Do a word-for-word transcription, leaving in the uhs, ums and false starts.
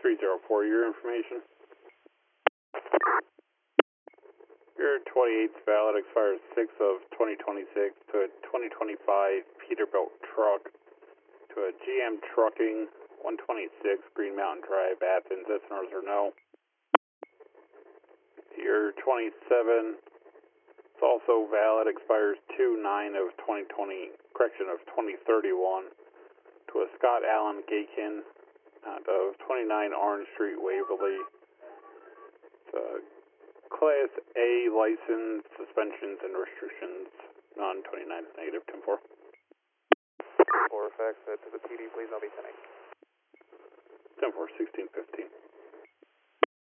three zero four, your information. Your twenty-eighth valid expires six of twenty twenty-six to a twenty twenty-five Peterbilt truck to a G M Trucking one twenty-six Green Mountain Drive, Athens, yes, no, or no. Your twenty-seven, it's also valid, expires two nine of twenty twenty, correction, of twenty thirty-one to a Scott Allen Gakin out of twenty-nine Orange Street, Waverly. It's a Class A license, suspensions and restrictions, non twenty-nine is negative, ten four. four, fax that to the P D, please, I'll be ten eight. ten four, sixteen fifteen.